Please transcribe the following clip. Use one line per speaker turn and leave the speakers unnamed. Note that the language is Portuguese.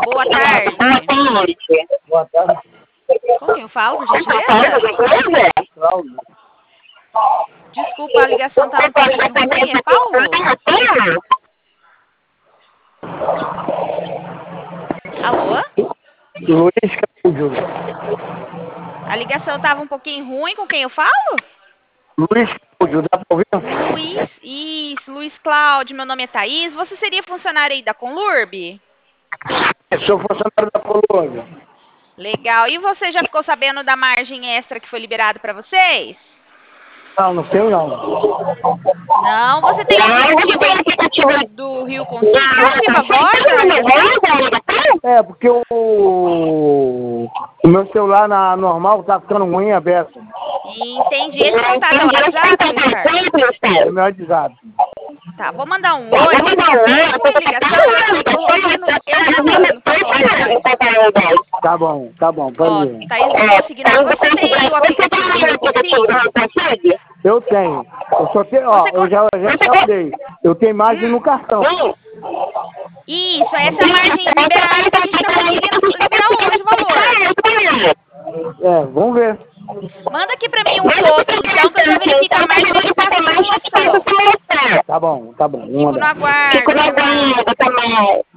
Boa tarde.
Boa tarde.
Com quem eu falo, por gentileza?
Cláudio.
Desculpa, a ligação tá um pouquinho ruim. É Paulo? Alô?
Luiz Cláudio.
A ligação tava um pouquinho ruim. Com quem eu falo?
Luiz Cláudio, dá pra ouvir?
Luiz, isso, Luiz Cláudio, meu nome é Thaís. Você seria funcionário aí da Conlurb?
Eu sou funcionário da Colômbia.
Legal. E você já ficou sabendo da margem extra que foi liberada para vocês?
Não sei não.
Não, você tem o aplicativo aí do Rio Consigo? Tá no Viva Voz a ligação?
É, porque o meu celular na normal tá ficando ruim aberto.
Entendi. Esse contato é o WhatsApp, Luiz Carlos?
É meu WhatsApp.
Tá, vou mandar um oi. Sua ligação, eu tô ouvindo. Eu não tô falando.
Tá bom, pode ir.
Thaís, não vou seguir nada. Você tem o aplicativo do Rio Consigo?
Eu tenho. Eu só tenho, eu já olhei. Eu tenho margem no cartão.
Isso, essa margem liberada que a gente tá conseguindo liberar hoje o valor.
É, vamos ver.
Manda aqui pra mim um pouco, então, que eu já verifico a margem e passo a informação.
Tá bom.
Fico no aguardo.